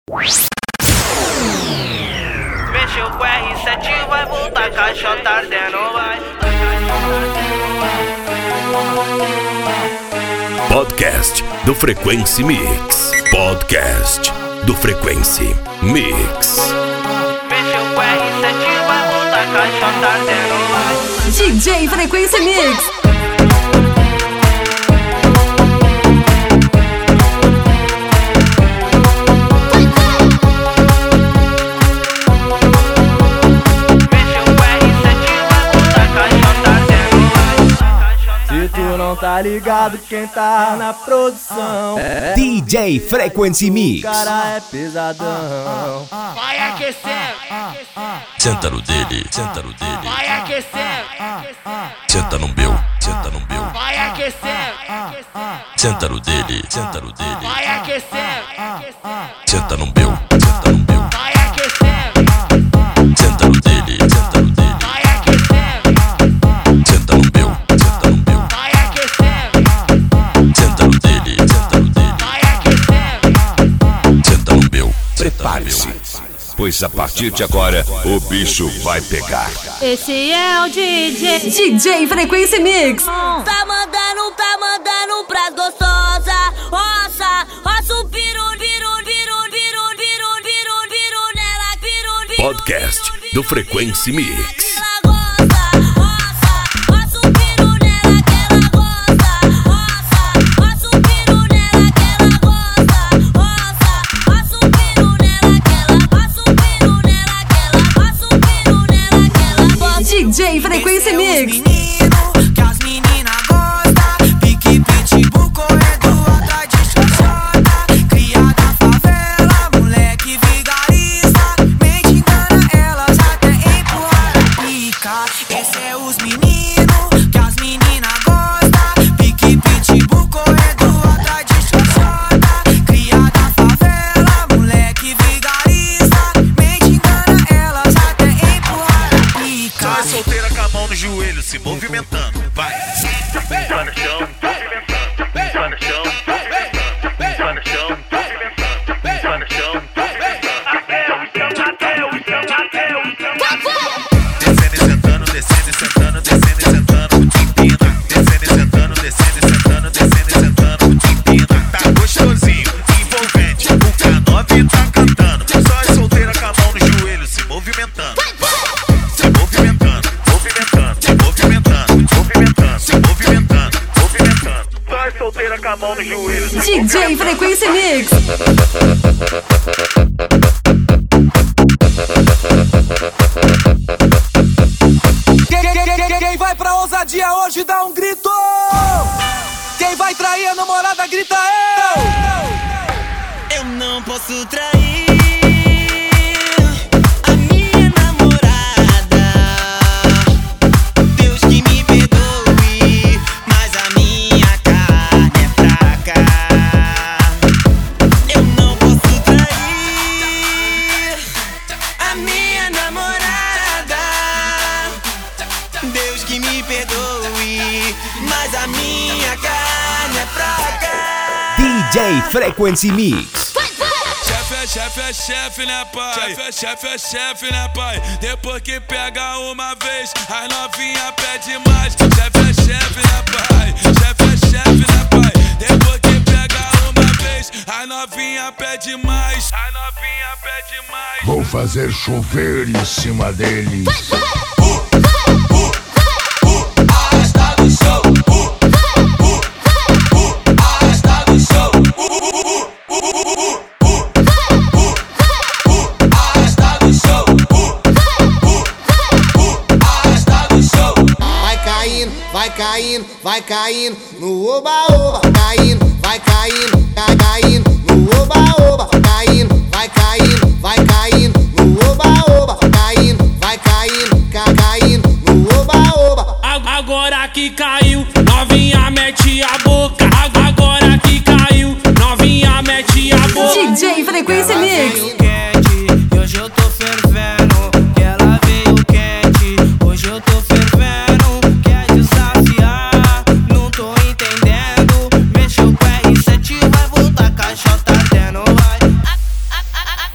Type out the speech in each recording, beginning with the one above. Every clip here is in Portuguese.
Mexeu com R7, vai voltar, caixa tá ardendo, vai. Podcast do Frequency Mix. Podcast do Frequency Mix. Mexeu com R7, vai voltar, caixa tá ardendo, vai. DJ Frequency Mix. Não tá ligado quem tá na produção. DJ Frequency Mix. O cara é pesadão. Vai aquecendo. Senta no dele, senta no dele. Vai aquecendo. Senta no meu, senta no meu. Vai aquecendo. Senta no dele, senta no dele. Vai aquecendo. Senta no meu, senta no meu. Vai aquecendo. Senta no dele, senta no dele. Vai aquecendo. Senta no meu, senta no meu. Vai aquecendo. Senta no dele, senta no dele. Vai aquecendo. Senta no meu. Prepare-se, pois a partir de agora o bicho vai pegar. Esse é o DJ Frequency Mix. Tá mandando pras gostosa. Roça o piru nela. Podcast do Frequency Mix. DJ Frequency Mix. Que as meninas gostam, pique pitbull, corredor atrás de xoxota. Cria da favela, moleque vigarista. Mente engana elas até empurrar a pica. Esse é os meninos que as meninas gostam, pique pitbull, corredor atrás de xoxota. Cria da favela, moleque vigarista. Mente engana elas até empurrar a pica. Vai solteira com a mão no joelho, se movimentando, vai. Vai no chão, vai no chão, vai no chão, vai no chão. Até o chão. Descendo e sentando, descendo e sentando, descendo e sentando, te empina. Descendo e sentando, descendo e sentando, descendo e sentando, te empina. Tá gostosinho, envolvente, o K9 tá cantando. Só é solteira com a mão no joelho, se movimentando. Solteira com a mão no joelho. DJ Frequency Mix. Quem vai pra ousadia hoje dá um grito. Quem vai trair a namorada grita eu. Eu não posso trair a minha namorada. Deus que me perdoe, mas a minha carne é fraca. Eu não posso trair a minha namorada. Deus que me perdoe, mas a minha carne é fraca. DJ Frequency Mix. Chefe é chefe, né, pai? Chefe é chefe, né, pai? Depois que pega uma vez, as novinha pede mais. Chefe é chefe, né, pai? Chefe é chefe, né, pai? Depois que pega uma vez, as novinha pede mais. As novinha pede mais. Vou fazer chover em cima deles. Arrasta do show. Arrasta do show. Arrasta do show. Arrasta do show. Vai caindo no oba-oba. Vai caindo no oba-oba. Vai caindo no oba-oba. Vai caindo no oba-oba. Agora que caiu, novinha mete a boca. Agora que caiu, novinha mete a boca. DJ Frequency Mix. Quente, hoje eu tô fervendo. Ela veio quente, hoje eu tô fervendo. Quer desafiar, não tô entendendo. Mexeu com R7, vai voltar, caixa tá dando, vai.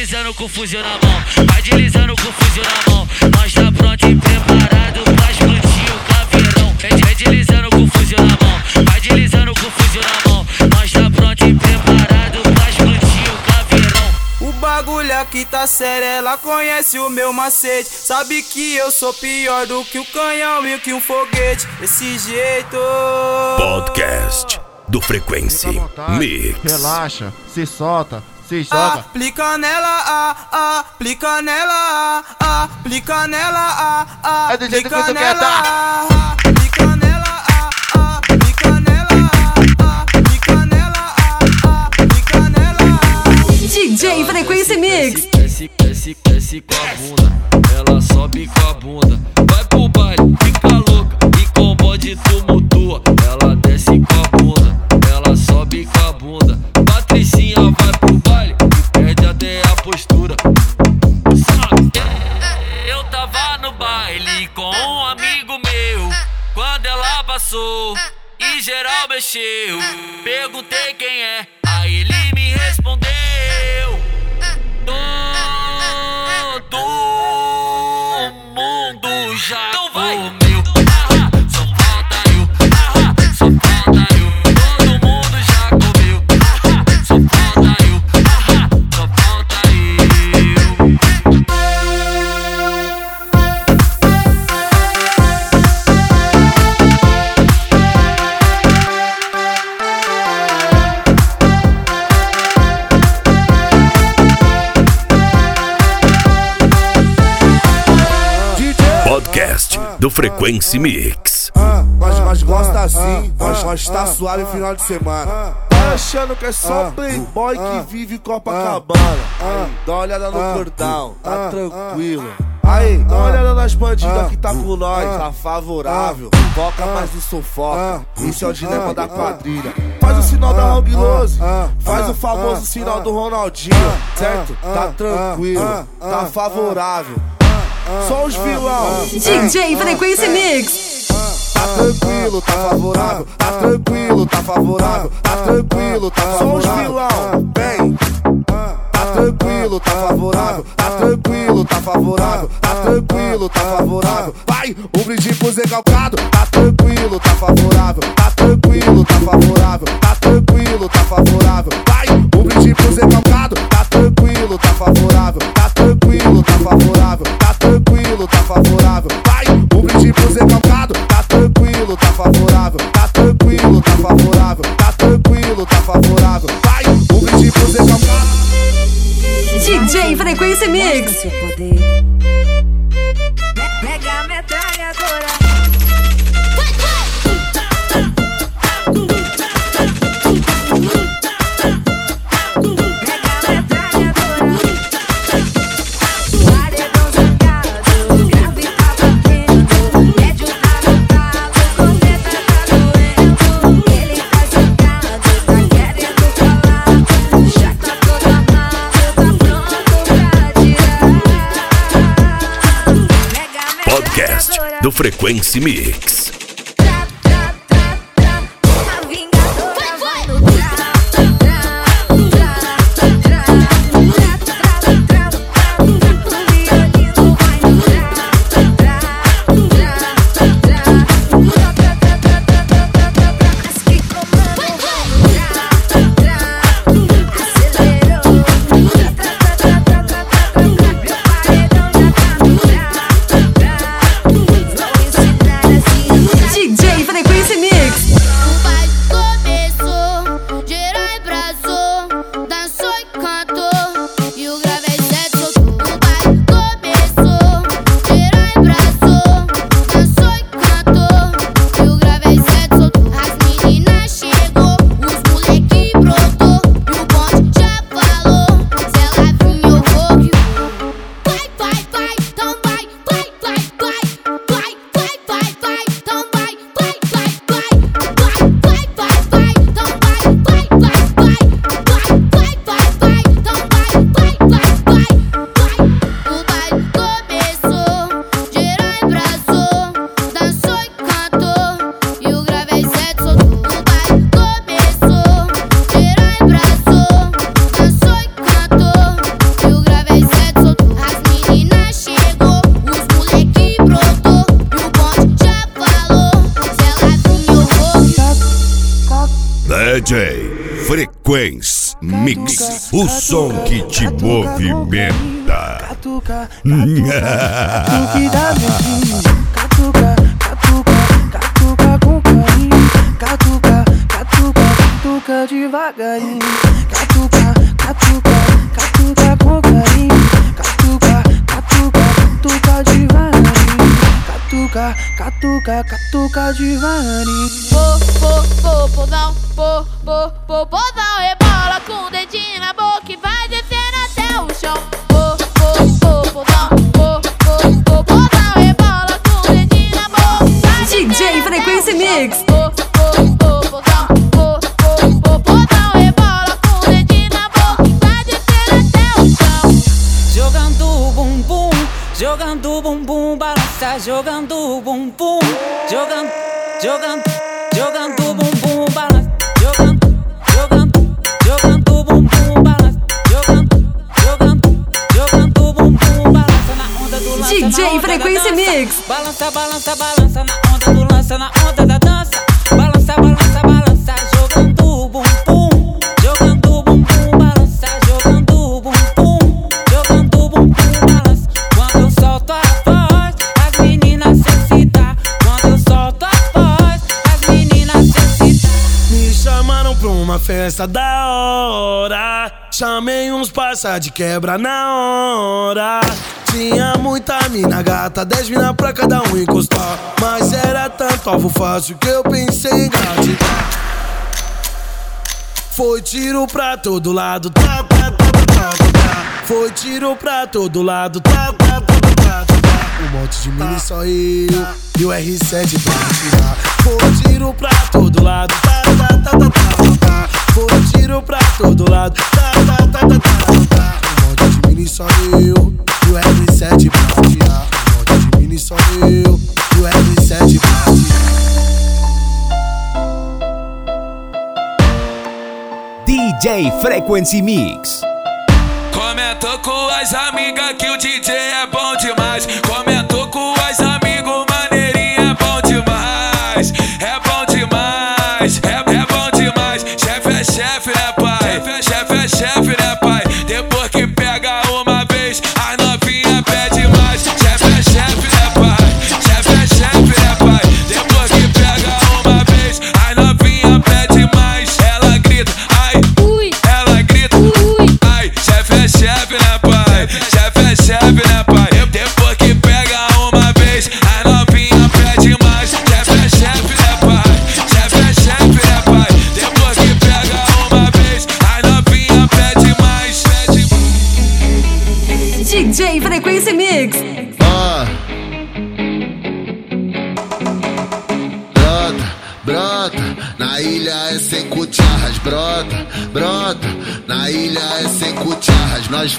deslizando com o fuzil na mão. Vai deslizando com o fuzil na mão. Nós tá pronto e preparado pra explodir o caveirão. Vem deslizando com o fuzil na mão. Vai deslizando com o fuzil na mão. Nós tá pronto e preparado pra explodir o caveirão. O bagulho aqui tá sério, ela conhece o meu macete. Sabe que eu sou pior do que o canhão e que um foguete. Desse jeito. Podcast do Frequência Mix. Relaxa, se solta, se joga. Aplica nela, aplica nela, aplica nela, é do jeito que tu quer, aplica tá? Aplica nela, aplica nela, aplica nela, aplica nela. DJ Frequência Mix. Desce com a bunda, ela sobe com a bunda. Vai pro baile, fica louca e com o bode tumultua. Ela desce com a bunda, ela sobe com a bunda. Patricinha vai pro baile e perde até a postura. Sabe? Eu tava no baile com um amigo meu, quando ela passou e geral mexeu. Perguntei quem é, aí ele me respondeu: todo mundo já comeu. Só falta eu, só falta eu. Todo mundo já comeu. Só falta eu, só falta eu. Podcast do Frequência Mix. Nós gosta assim, nós tá suave final de semana. Tá achando que é só playboy que vive Copacabana. Dá uma olhada no cordão, tá tranquilo. Aí, dá uma olhada nas bandidas que tá com nós, tá favorável. Foca, mas não sufoca. Esse é o dilema da quadrilha. Faz o sinal da Hong Lose, faz o famoso sinal do Ronaldinho, certo? Tá tranquilo, tá favorável. Só os vilão. DJ Frequência Mix. Tá tranquilo, tá favorável. Tá tranquilo, tá favorável. Tá tranquilo, tá favorável. Só os vilão. Vem. Tá tranquilo, tá favorável. Tá tranquilo, tá favorável. Tá tranquilo, tá favorável. Vai, um brinde pro Zé Calcado. Tá tranquilo, tá favorável. Tá tranquilo, tá favorável. Tá tranquilo, tá favorável. Vai, um brinde pro Zé Calcado. Tá tranquilo, tá favorável. Tá tranquilo, tá favorável. Tá tranquilo, tá favorável. Vai, um brinde pro Zé Calcado. Tá tranquilo, tá favorável. Tá tranquilo, tá favorável. Tá tranquilo, tá favorável. Vai, um brinde pro Zé Calcado. DJ Frequência Mix. Mega metralhadora. Podcast do Frequência Mix. Assim DJ Frequency Mix, o som que te movimenta. Catuca, catuque da medinha. Catuca, catuca, catuca com carinho. Catuca, catuca, catuca devagarinho. Catuca, catuca, catuca com carinho. Catuca, catuca, catuca devagarinho. Catuca, catuca, catuca devagarinho. Popozão, popozão, rebola com o dedinho na boca e vai descendo até o chão. Popozão, popozão, rebola com o dedinho na boca e vai DJ Frequency Mix. Popozão, rebola com o dedinho na boca e vai descendo até o chão. Jogando o bumbum, jogando o bumbum, balança, jogando o bumbum, jogando o bumbum, balança, jogando o bumbum, balança, jogando o bumbum, balança na onda do lança, DJ Frequency Mix. Balança, balança, balança na onda do lança, na onda da dança. Balança, balança, balança, jogando o bumbum, jogando o bumbum, balança, jogando o bumbum, jogando o bumbum, balança. Quando eu solto a voz, as meninas se excitam. Quando eu solto a voz, as meninas se excitam. Me chamaram pra uma festa da hora. Chamei uns parça de quebra na hora. Tinha muita mina gata, 10 mina pra cada um encostar. Mas era tanto alvo fácil que eu pensei em gratidão. Foi tiro pra todo lado, tá, tá, tá, tá, tá, tá. Foi tiro pra todo lado, tá, tá, tá, tá, tá, tá. Um monte de mina e só eu e o R7 pra tirar. Foi tiro pra todo lado, tá, tá, tá, tá, tá, tá. Foi tiro pra todo lado, tá, tá, tá, tá, tá, tá. Um monte de mina e só eu e o R7 pra tirar. Um monte de mina e só eu e o R7 pra tirar. DJ Frequency Mix. Comentou com as amigas que o DJ é bom demais. Comentou com as amigos, maneirinho é bom demais. É bom demais, é bom demais. Chefe é chefe, né, pai? Chefe é chefe, né, pai? Depois que pega uma vez, as novinha pede mais. Chefe é chefe, né, pai? Chefe é chefe, né, pai? Depois que pega uma vez, as novinha pede mais. Ela grita, ai, ela grita, ai. Chefe é chefe, né, pai? Chefe é chefe, né, pai? Depois que pega uma vez, a novinha pede mais. Chefe é chefe, né, pai? Chefe é chefe, né, pai? Depois que pega uma vez, a novinha pede mais. DJ Frequency Mix. Brota, na ilha é sem cucharras. Brota, na ilha é sem cucharras. Nós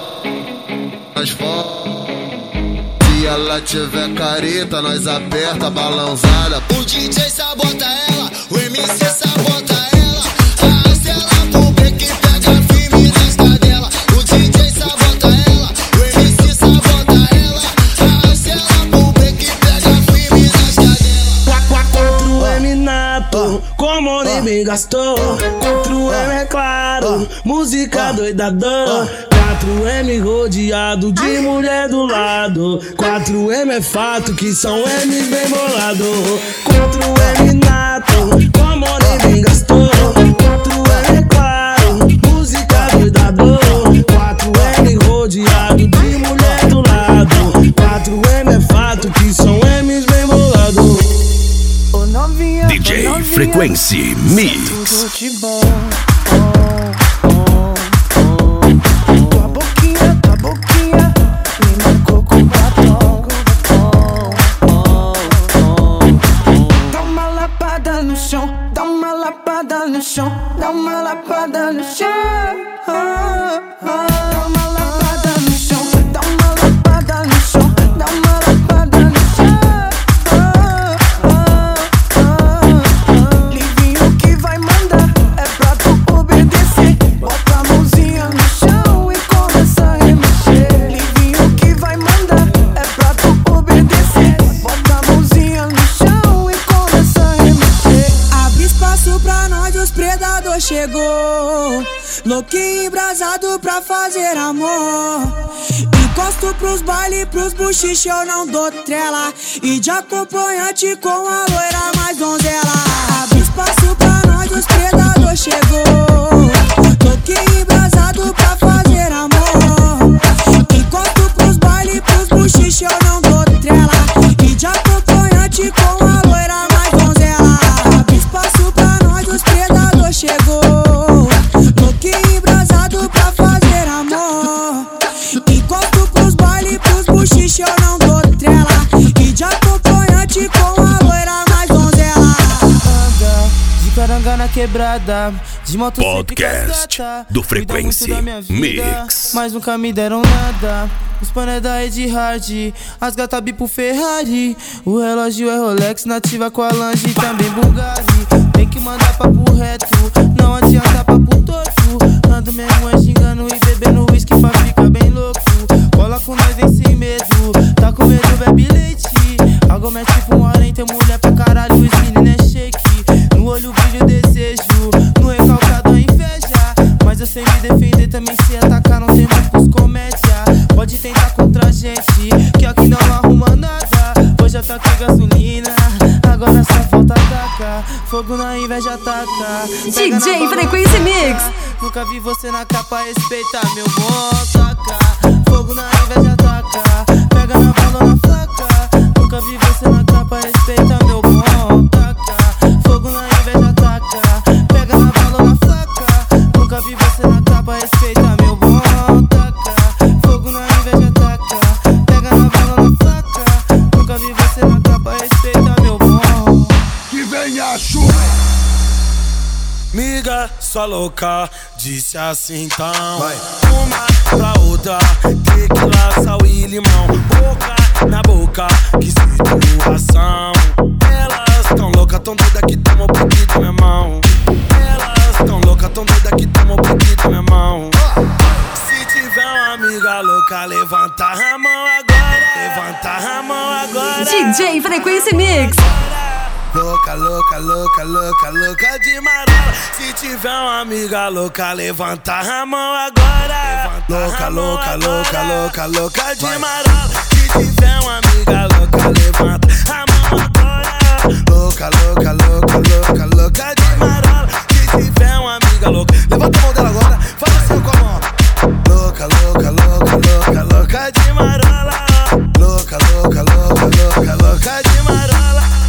Se ela tiver careta, nós aperta a balãozada. O DJ sabota ela, o MC sabota ela. A Astela pro break pega firme nas cadelas. O DJ sabota ela, o MC sabota ela. A Astela pro break pega firme nas cadelas. 4M nato, como o bem gastou. 4M é claro, música doidadão. 4M rodeado de mulher do lado. 4M é fato que são M's bem bolado. 4M nato, como o bem gastou. 4M é claro, música doidadão. 4M rodeado de mulher do lado. 4M é fato que são M's bem bolado. DJ Frequency Mix. Tua boquinha me marcou com batom. Dá uma lapada no chão, dá uma lapada no chão, dá uma lapada no chão. Dá uma lapada no chão, dá uma lapada no chão, dá uma lapada no chão. Livinho que vai mandar é pra louquinho embrasado pra fazer amor. Encosto pros baile, pros buchiche, eu não dou trela. E de acompanhante com a loira mais donzela. Abre espaço pra nós, os predador chegou. Louquinho embrasado pra fazer amor. Encosto pros baile, pros buchiche, eu não dou trela. E de acompanhante com a loira mais donzela. Abre espaço pra nós, os predador chegou. Louquinho embrasado pra fazer amor. Encosto pros baile, pros buchiche, eu não dou trela. E de acompanhante com a loira mais donzela. Anda de caranga na quebrada, de moto podcast do Frequency Mix. Mas nunca me deram nada. Os pané da Ed Hard, as gata bipo Ferrari. O relógio é Rolex, nativa com a Lange, também Bulgari. Tem que mandar papo reto, não adianta papo torto. Ando mesmo é xingando e bebendo whisky pra ficar bem louco. Cola com nós, vem sem medo, tá com medo, bebe leite. Algo mexe tipo um harém, tem mulher pra caralho, os meninos é shake. No olho brilho desejo, no recalcado a inveja. Mas eu sei me defender, também sei atacar, não tem muitos comédia. Pode tentar contra a gente, que aqui não arruma nada. Hoje eu taquei gasolina, agora só falta tacar. Fogo na inveja ataca. DJ Frequency Mix. Nunca vi você na capa, respeita meu bom, taca. Fogo na inveja ataca. Pega na bala na faca. Nunca vi você na capa, respeita meu bom, taca. Fogo na inveja ataca. Pega na bala na faca. Nunca vi você na capa, respeita meu bom, taca. Fogo na inveja ataca. Pega na bala na faca. Nunca vi você na capa, respeita meu bom. Que vem a chuva. Miga, sua louca, disse assim então. Vai. Uma pra outra, tequila, sal e limão. Boca na boca, que situação. Elas tão louca, tão doida que tomam o pique da minha mão. Elas tão louca, tão doida que tomam o pique da minha mão. Se tiver uma amiga louca, levanta a mão agora. Levanta a mão agora. DJ Frequency Mix. Louca, louca, louca, louca, louca de marola. Se tiver uma amiga louca, levanta a mão agora. Louca, louca, louca, louca, louca de marola. Se tiver uma amiga louca, levanta a mão agora. Louca, louca, louca, louca, louca de marola. Se tiver uma amiga louca, levanta a mão dela agora. Faz assim com a mão. Louca, louca, louca, louca, louca de marola. Louca, louca, louca, louca, louca de marola.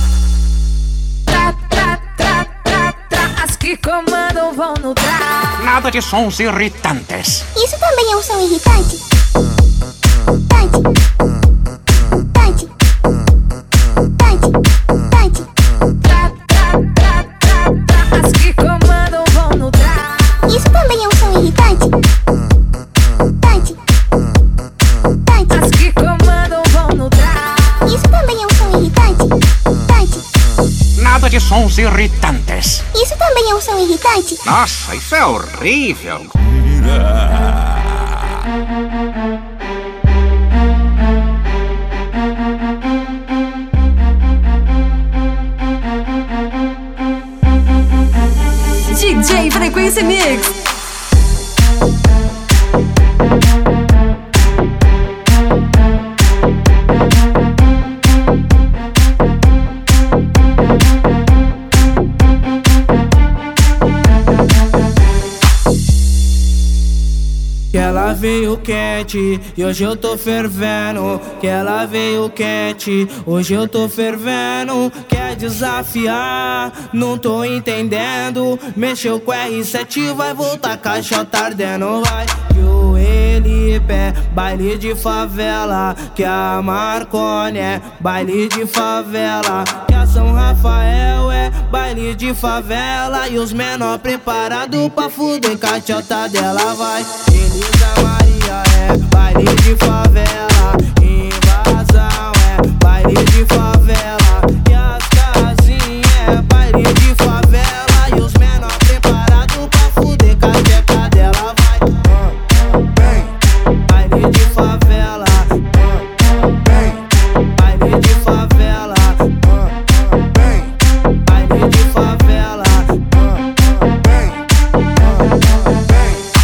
As que comandam vão no tra. Nada de sons irritantes. Isso também é um som irritante? As que comandam vão no tra. Isso também é um som irritante? As que comandam vão no tra. Isso também é um som irritante? Nada de sons irritantes. Isso também é um som irritante? Nossa, isso é horrível. DJ Frequency Mix. Que ela veio quente e hoje eu tô fervendo. Que ela veio quente, hoje eu tô fervendo. Quer desafiar, não tô entendendo. Mexeu com R7, vai voltar, caixa tá ardendo. Vai que o Elipe é baile de favela. Que a Marconi é baile de favela. Que a São Rafael é baile de favela. E os menor preparado pra fuder, caixota dela vai. Elisa Maria é baile de favela. Invasão é baile de favela. E as casinhas é baile de favela. E os menor preparado pra fuder, caixota dela vai. Baile de favela. Baile de favela. Baile de favela.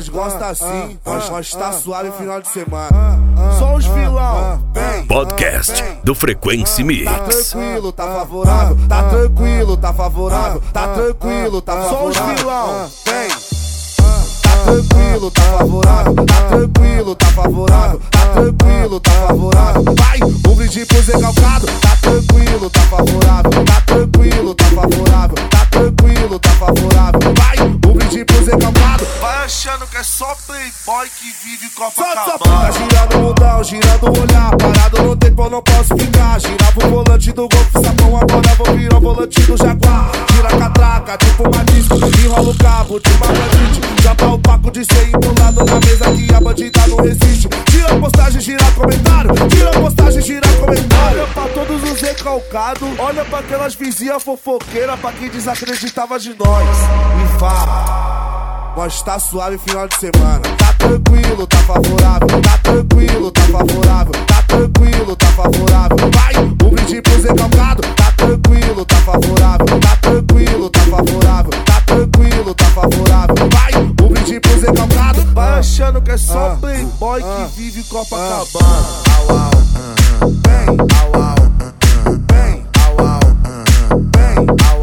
Nós gosta assim, nós tá suave final de semana. Só os vilão, vem. Podcast do Frequência Mix. Tá tranquilo, tá favorável. Tá tranquilo, tá favorável. Tá tranquilo, tá favorável. Só os vilão, vem. Tá tranquilo, tá favorável. Tá tranquilo, tá favorável. Tá tranquilo, tá favorável. Vai, um brinde pro Zé Calcado. Tá tranquilo, tá favorável. Tá tranquilo, tá favorável. Tá tranquilo, tá favorável. Vai, um brinde pro Zé Calcado. Vai achando que é só playboy que vive Copacabana. Tá girando o mundão, girando o olhar. Parado no tempo, eu não posso ficar. Girava o volante do Golf Sapão, agora vou virar o volante do Jaguar. Gira a catraca, tipo uma disco. Enrola o cabo de uma bandite. Já tá o paco de ser empolado na mesa que a bandida não resiste. Tira a postagem, gira comentário. Tira a postagem, gira comentário. Olha pra todos os recalcados. Olha pra aquelas vizinhas fofoqueiras. Pra quem desacreditava de nós. E fala, nós tá suave final de semana. Tá tranquilo, tá favorável. Tá tranquilo, tá favorável. Tá tranquilo, tá favorável. Vai, um brinde pro Zé Calcado. Tá tranquilo, tá favorável. Tá tranquilo, tá favorável. Tá tranquilo, tá favorável. Vai, um brinde pro Zé Calcado. Vai achando que é só playboy que vive Copacabana. Vem, vem, vem,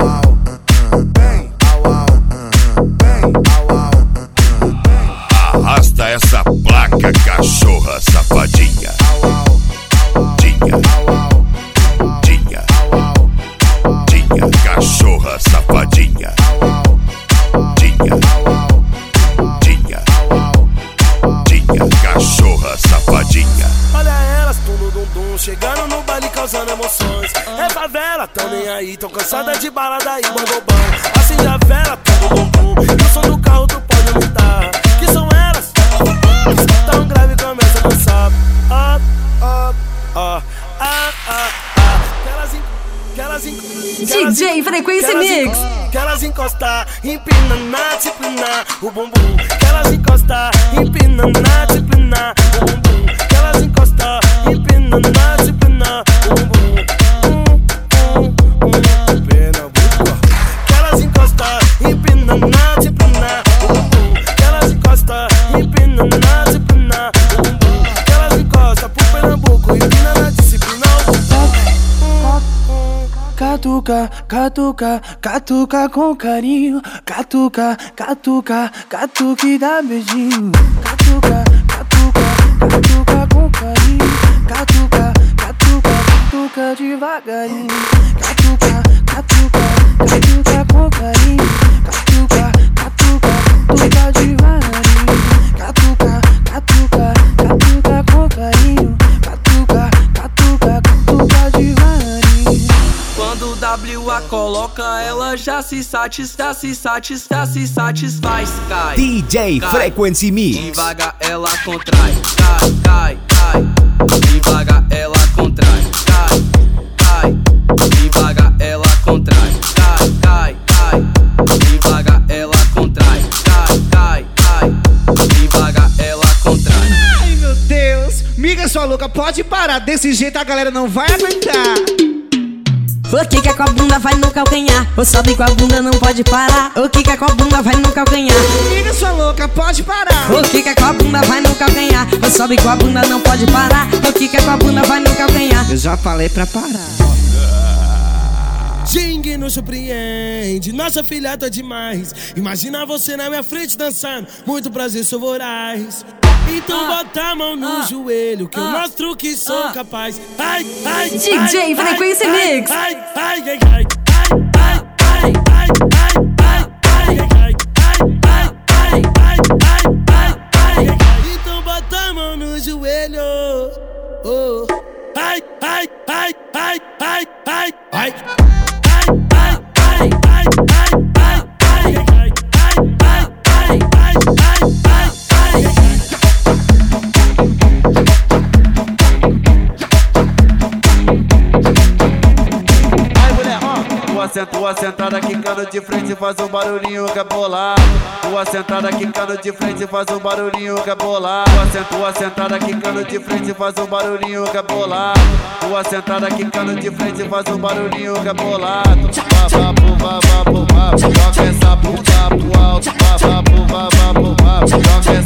Arrasta essa placa, cachorra safadinha. Dinha, dinha, dinha, cachorra safadinha. Dinha, dinha, dinha, cachorra safadinha. Olha elas, tudo dum-dum, chegando no baile causando emoções. É favela, tão nem aí, tão cansada de balada e bambobão. Acende a vela, tudo dum-dum, o som do carro tu pode aumentar. Que são elas, tão grave começa a dançar. DJ Frequência Mix. Que elas encostar, empina na disciplina, o bumbum. Que elas encostar, empina na disciplina, o bumbum. Que elas encostar, empina na disciplina, o bumbum. Que elas encostar, empina na disciplina, o bumbum. Que elas encostar, empina na disciplina, o bumbum. Que elas encostar pro Pernambuco, empina na disciplina, o bumbum. Catuca, catuca, catuca com carinho. Catuca, catuca, catuca e dá beijinho. Catuca, catuca, catuca com carinho. Catuca, catuca, catuca devagarinho. Catuca, catuca, catuca com carinho. Catuca, catuca, catuca devagarinho. Catuca, catuca, catuca com carinho. Catuca, catuca, catuca devagarinho. Quando o WA coloca, ela já se satisfaz, cai. DJ Frequency Mix. Devagar ela contrai, cai, cai, cai. Devagar ela contrai, cai, cai. Devagar ela contrai, cai, cai, cai. Devagar ela contrai, cai, cai, cai. Devagar ela contrai. Ai meu Deus, miga sua louca, pode parar. Desse jeito a galera não vai aguentar. O Kika com a bunda vai no calcanhar. O sobe com a bunda não pode parar. O Kika com a bunda vai no calcanhar. Miga sua louca, pode parar. O Kika com a bunda vai no calcanhar. O sobe com a bunda não pode parar. O Kika com a bunda vai no calcanhar. Eu já falei pra parar. Xingue nos surpreende, nossa filha tá demais. Imagina você na minha frente dançando, muito prazer, sou voraz. Então bota a mão no joelho, que eu mostro que sou capaz. Ai, ai, DJ Frequência Mix. Ai, ai, ai, ai, ai, ai, ai, ai, ai, ai, ai, ai, ai, ai. Então bota a mão no joelho. Oh. Ai, ai, ai, ai, ai, ai, ai. Tua sentada quicando de frente faz um barulhinho que é bolado. Tua sentada quicando de frente faz um barulhinho que é bolado. Tua sentada quicando de frente faz um barulhinho que é bolado. Tua sentada quicando de frente faz um barulhinho que é bolado. Bababu, bababu, bababu, joga essa bunda pro alto. Bababu, bababu, bababu, joga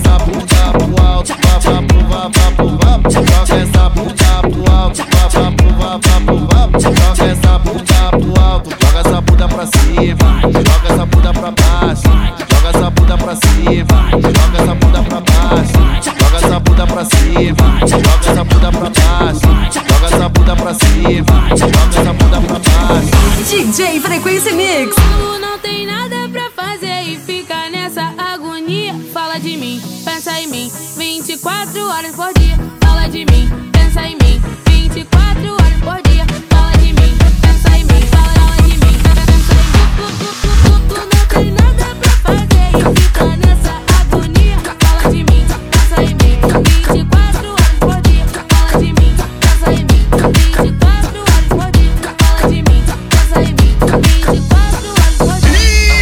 joga essa bunda pra baixo, joga essa bunda pra cima, joga essa bunda pra baixo, joga essa bunda pra cima, joga essa bunda pra baixo, joga essa bunda pra cima, joga essa bunda pra baixo. DJ Frequência Mix. Tu não tem nada pra fazer e fica nessa agonia. Fala de mim, pensa em mim, 24 horas por dia. Fala de mim, pensa em mim, 24 horas por dia. Fala de mim, pensa em mim, fala de mim, pensa em mim. Tu não tem nada pra fazer e fica nessa agonia. Fala de mim, pensa em mim, 24 horas por dia. Fala de mim, pensa em mim, 24 horas por dia. Fala de mim, pensa em mim, 24 horas por dia.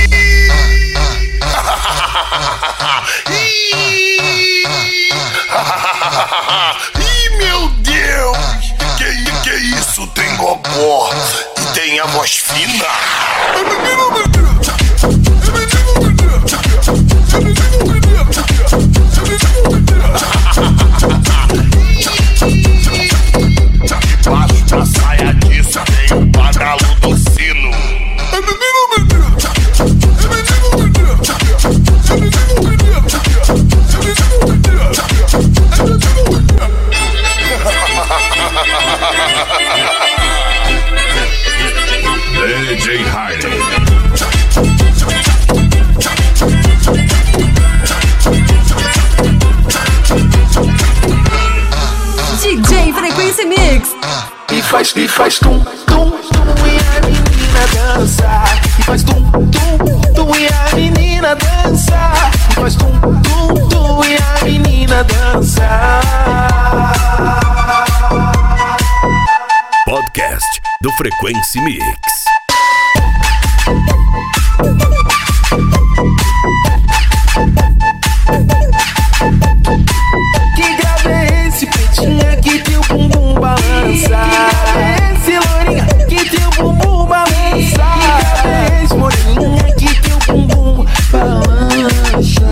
Ih, meu Deus! Que isso? Tem gogó e tem a voz fina. Debaixo da saia disso tem o badalo do sino. DJ Harley. DJ Frequência Mix. E faz tum, tum, tum e a menina dança. E faz tum, tum, tum e a menina dança. E faz tum, tum, tum e a menina dança. Podcast do Frequência Mix. Que grave é esse, pretinha, que teu bumbum balança? Que grave é esse, lourinha, que teu bumbum balança? Que grave é esse, moreninha, que teu bumbum balança?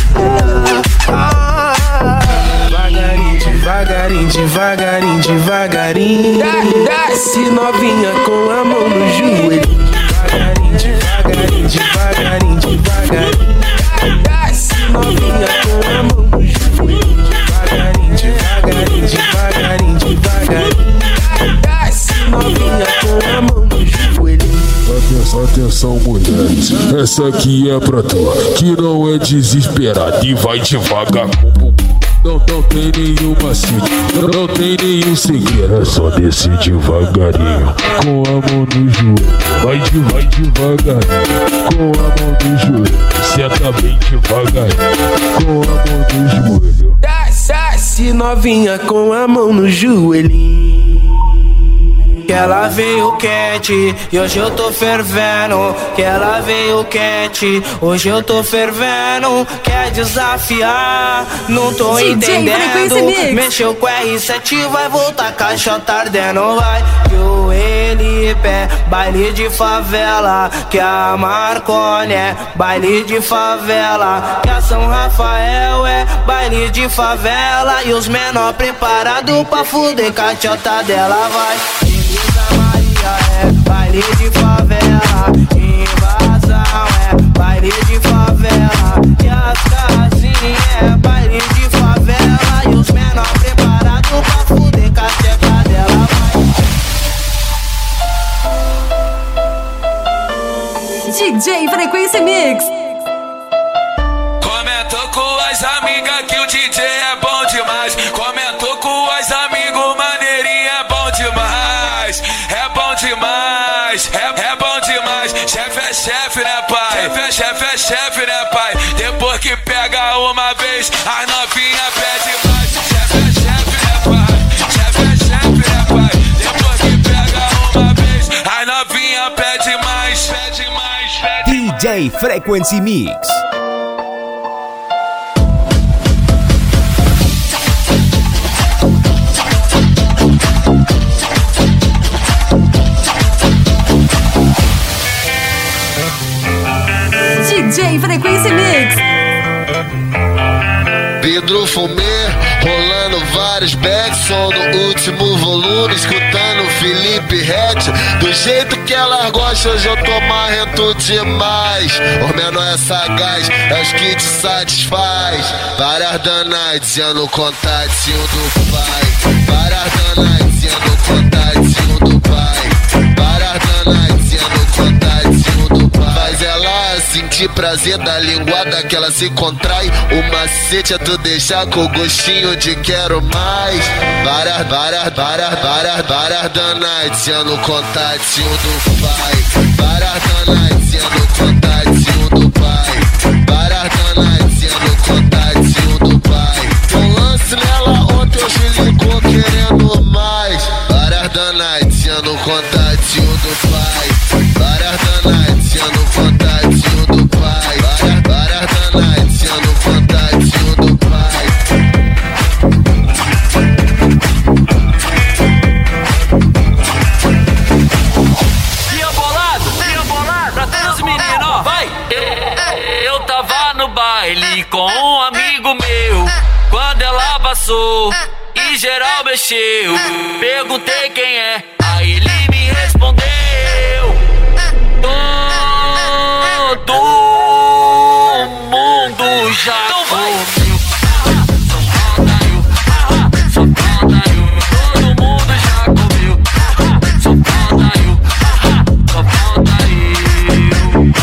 Devagarinho, devagarinho, devagarinho, devagarinho. Desce novinha com a mão no joelho. Devagarinho, devagarinho, devagarinho, devagarinho. Desce novinha com a mão no joelho. Devagarinho, devagarinho, devagarinho, devagarinho. Desce novinha com a mão no joelho. Atenção, mulheres, essa aqui é pra tu, que não é desesperada e vai devagar com o bumbum. Não tem nenhum macete, não tem nenhum segredo, é só descer devagarinho, com a mão no joelho. Vai devagarinho, com a mão no joelho. Senta bem devagarinho, com a mão no joelho. Desce novinha com a mão no joelhinho. Que ela veio quente e hoje eu tô fervendo. Que ela veio quente, hoje eu tô fervendo. Quer desafiar, não tô entendendo. Mexeu com R7, vai voltar, caixota ardendo. Vai que o Elipé, baile de favela. Que a Marconi é baile de favela. Que a São Rafael é baile de favela. E os menor preparado pra fuder, caixota dela vai. Maria é baile de favela, invasão é baile de favela, e as casinhas é baile de favela, e os menor preparados pra fuder, com a checa dela vai. DJ Frequência Mix. Comentou com as amigas que o DJ é bom demais. Comentou com as amigos, maneirinho é bom demais. É bom demais, é bom demais. Chefe é chefe, né, pai? Chefe é chefe, né, pai? Depois que pega uma vez, as novinha pede mais. Chefe é chefe, né, pai? Chefe é chefe, né, pai? Depois que pega uma vez, as novinha pede mais. Pede mais, pede mais. DJ Frequency Mix. DJ Frequência Mix. Pedro Fumê, rolando várias. vários Beckson no último volume, escutando Felipe Rett. Do jeito que ela gosta, hoje eu tô marrento demais. Os menor é sagaz, é os que te satisfaz. Várias danadinhas no contatinho do pai. Várias danadinhas no contatinho do pai. Várias danadinhas no contatinho do pai. Faz ela sentir prazer da linguada que ela se contrai. O macete é tu deixar com gostinho de quero mais. Várias danadinhas no contatinho do pai. Várias danadinhas no contatinho do pai. Várias danadinhas no contatinho do pai. Um lance nela ontem, hoje ligou querendo mais. Várias danadinhas no contatinho do pai. Várias danadinhas no contatinho do pai. Várias danadinhas no contatinho do pai. Dia bolado, pra todos os meninos, ó, vai! Eu tava no baile com um amigo meu, quando ela passou e geral mexeu. Perguntei quem é, aí ele me respondeu: todo mundo já comeu. Só falta eu, todo mundo já comeu. Só falta eu, só falta eu.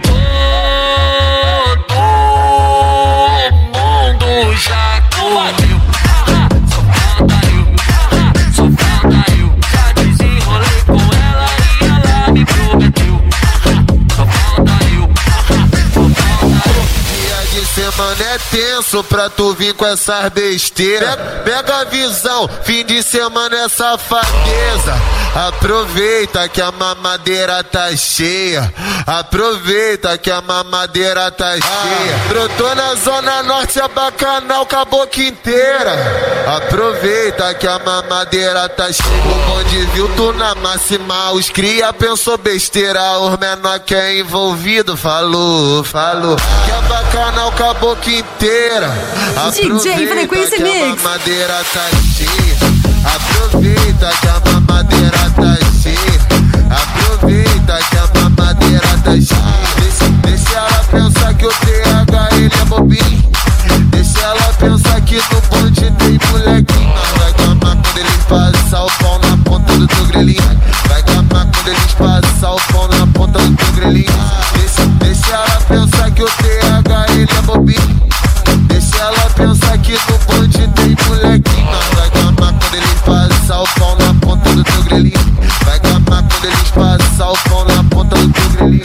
Todo mundo já comeu. Só falta eu, só falta eu. Já desenrolei com ela e ela me prometeu. Só falta eu, só falta eu. Dia de semana é tenso pra tu vir com essas besteiras. Pega a visão, fim de semana é safadeza. Aproveita que a mamadeira tá cheia. Aproveita que a mamadeira tá cheia. Brotou na zona norte, é bacanal com a boca inteira. Aproveita que a mamadeira tá cheia. O bonde viu tu na máxima, os cria pensou besteira. Os menor que é envolvido falou que é bacanal com a boca inteira. DJ Frequência que Mix. a mamadeira tá cheia. Aproveita que a mamadeira tá cheia. Aproveita que a mamadeira tá cheia. Deixa ela pensar que o TH ele é bobinho. Deixa ela pensar que no bonde tem molequinho. Vai gamar quando eles passar o pau na ponta do teu grelhinho. Vai gamar quando eles passar o pau na ponta do teu grelhinho. Deixa ela pensar que o TH ele é bobinho. Deixa ela pensar que no bonde tem molequinho. Vai gamar quando eles passar o pau na ponta do teu grelhinho. Vai gamar quando eles passar o pau na ponta do teu grelhinho.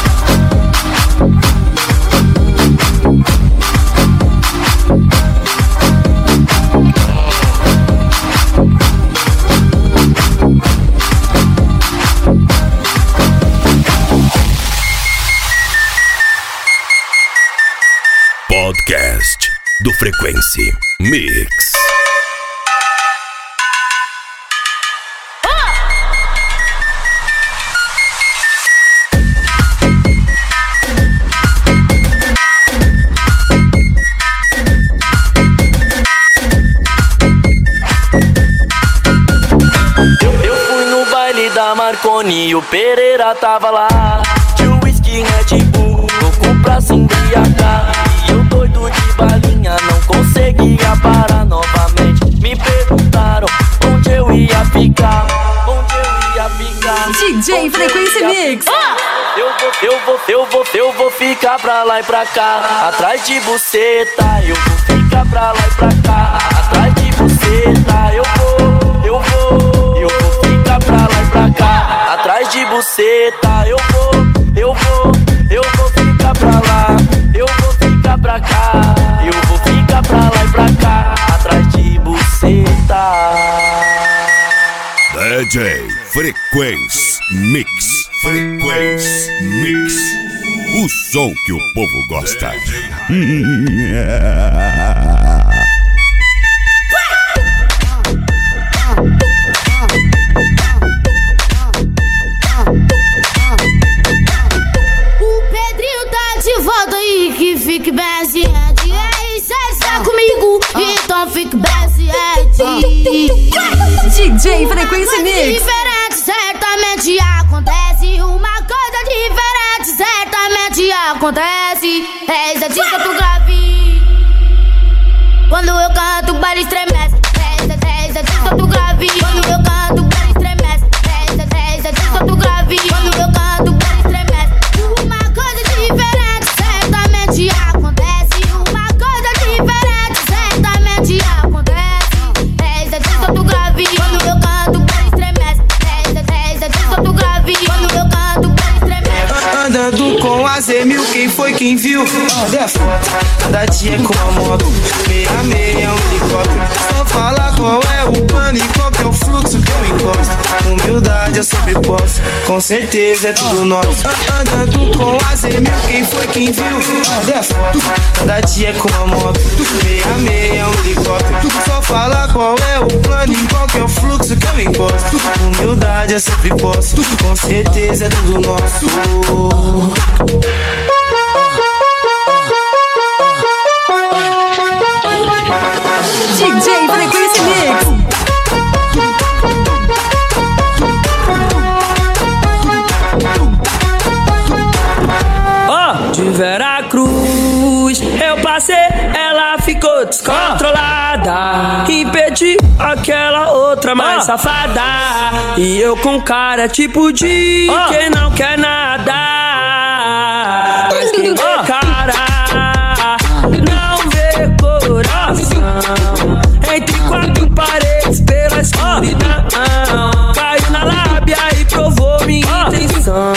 Podcast do Frequência Mix. Eu fui no baile da Marconi e o Pereira tava lá. De whisky, Red Bull, louco pra se embriagar. E eu doido de balinha, não conseguia parar novamente. Me perguntaram onde eu ia ficar, onde eu ia ficar. DJ Frequência Mix. Eu vou ficar pra lá e pra cá, atrás de buceta. Eu vou ficar pra lá e pra cá, atrás de buceta. Eu vou ficar pra lá e pra cá, atrás de buceta. Eu vou ficar pra lá, eu vou ficar pra cá, eu vou ficar pra lá e pra cá, atrás de buceta. DJ Frequência Mix. Frequência Mix. O som que o povo gosta. O Pedrinho tá de volta aí, que fique bem assim. R7 quer comigo, então fique bem ciente. DJ Frequência Mix. Diferente certamente acontece. Uma coisa diferente certamente acontece. É essa dica tu grave. Quando eu canto, o baile estremece. É essa dica tu grave. Quando eu canto, o baile estremece. É essa dica tu grave. Quando eu canto, o baile estremece. Uma coisa diferente certamente acontece. Uma coisa diferente certamente acontece. É essa dica tu grave. Quando eu canto, o baile estremece. É essa dica tu grave. Quando eu canto, o baile estremece. Andando com a Z1000, quem foi quem viu? Cadê a foto? Cada dia com a moto. Meia, um helicóptero. Só fala qual é o plano e qual que é o fluxo que eu encosto. Humildade eu sempre posso, com certeza é tudo nosso. Andando com a Z1000, quem foi quem viu? Cadê a foto? Cada dia com a moto. Meia, um helicóptero. Só fala qual é o plano e qual que é o fluxo que eu encosto. Humildade eu sempre posso, com certeza é tudo nosso. DJ Frequência Mix. De Veracruz eu passei, ela ficou descontrolada. Impedi aquela outra mais safada. E eu com cara tipo de quem não quer nada. Mas quem vê cara não vê coração. Entre quatro paredes pela escuridão. Caiu na lábia e provou minha intenção.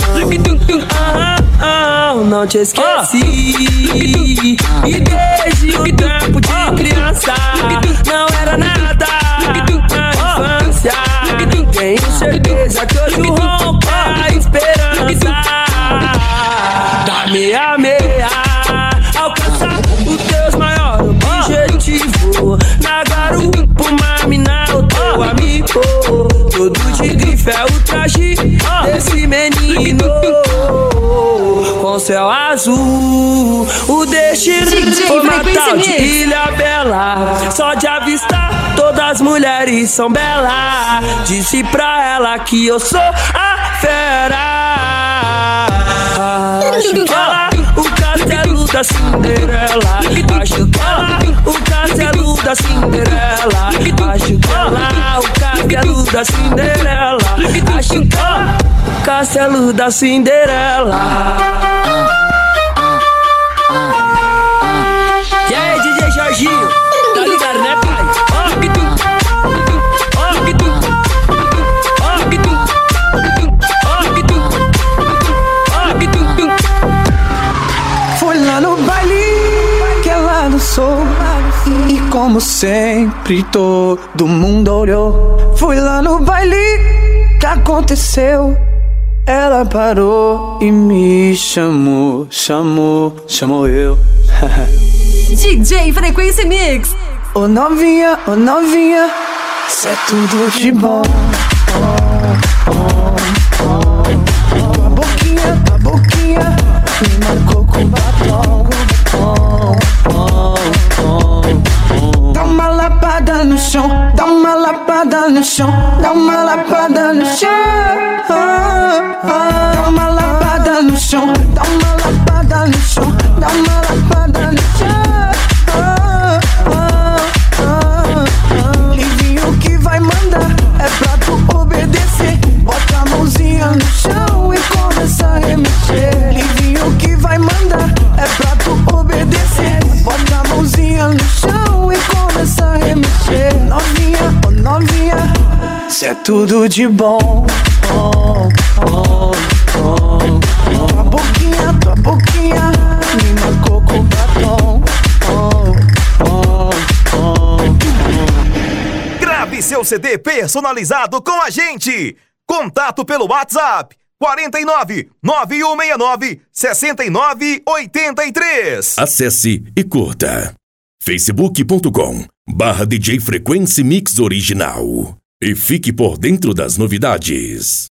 Não te esqueci. E desde o tempo de criança não era nada na infância. Tenho certeza que hoje rompe a esperança. Da meia, alcançar os teus maiores objetivos. Na garupa, uma mina, o teu amigo. Todo de grife é o traje desse menino. Com céu azul, o destino formatal de Ilha Bela. Só de avistar, todas as mulheres são belas. Disse pra ela que eu sou a fera. Acho que ela, o castelo da Cinderela. Acho que ela, o castelo da Cinderela. Acho que ela, o castelo da Cinderela. Acho que ela, o castelo da Cinderela. E aí, DJ Jorginho, tá ligado, né, pai? Foi lá no baile que ela dançou. E como sempre todo mundo olhou. Foi lá no baile que aconteceu. Ela parou e me chamou eu. DJ Frequência Mix. Ô novinha, cê é tudo de bom. Tua boquinha me marcou com batom. Dá uma lapada no chão, dá uma lapada no chão, dá uma lapada no chão. Dá uma lapada no chão, dá uma lapada no chão, dá uma lapada no chão. Livinho que vai mandar é pra tu obedecer. Bota a mãozinha no chão e começa a remexer. Livinho que vai mandar é pra tu obedecer. Bota a mãozinha no chão e começa a remexer. Novinha, oh novinha, cê é tudo de bom. Tua boquinha me marcou com batom. Grave seu CD personalizado com a gente. Contato pelo WhatsApp 49 9169 6983. Acesse e curta facebook.com/DJ Frequência Mix Original e fique por dentro das novidades.